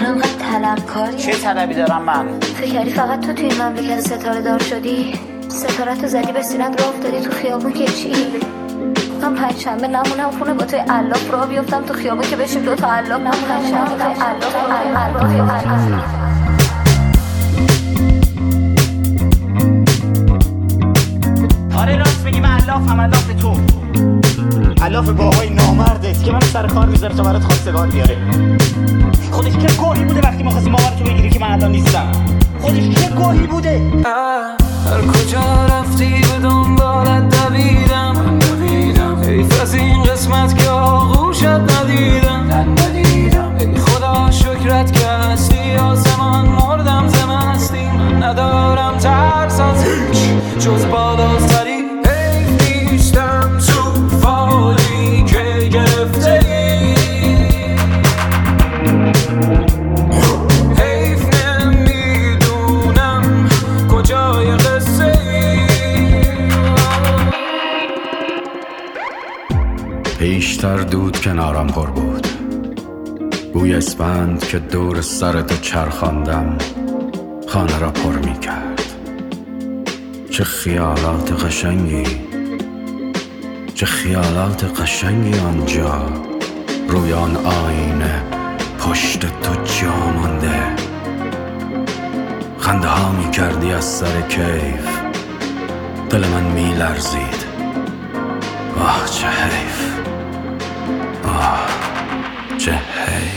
چرا انقدر طلبکاری؟ چه طلبی دارم من؟ فکر کردی فقط تو توی این مملکت ستاره دار شدی؟ ستاره‌تو زدی به سینت راه افتادی تو خیابون که چی؟ من پنجشنبه نمونم خونه با توی علاف راه بیفتم تو خیابون که بشیم دوتا علاف. من پنجشنبه توی علاف. آره راست میگی، من علافم، علاف تو، علاف باهای نامرده که منو سر کار میذاره تا برات خواستگار بیاره. خودش چه گوهی بوده وقتی ما خواستیم باورتو بگیری که من الان نیستم؟ خودش چه گوهی بوده؟ هر کجا رفتی به دنبالت دویدم، حیف از این قسمت که آغوشت ندیدم. ای خدا شکرت که هستی آسمان، مردم ز مستی. من ندارم ترس از هیچ جز بالاتری. حیف نیستم تو فالی که گرفته ای، حیف نمیدونم کجای قصه ای. پیشتر دود کنارم پر بود، بوی اسفند که دور سر تو چرخاندم خانه را پر می کرد. چه خیالات قشنگی، چه خیالات قشنگی آنجا روی آن آینه پشت تو جا مانده. خنده ها می کردی از سر کیف، دل من می لرزید. آه چه حیف، آه چه حیف.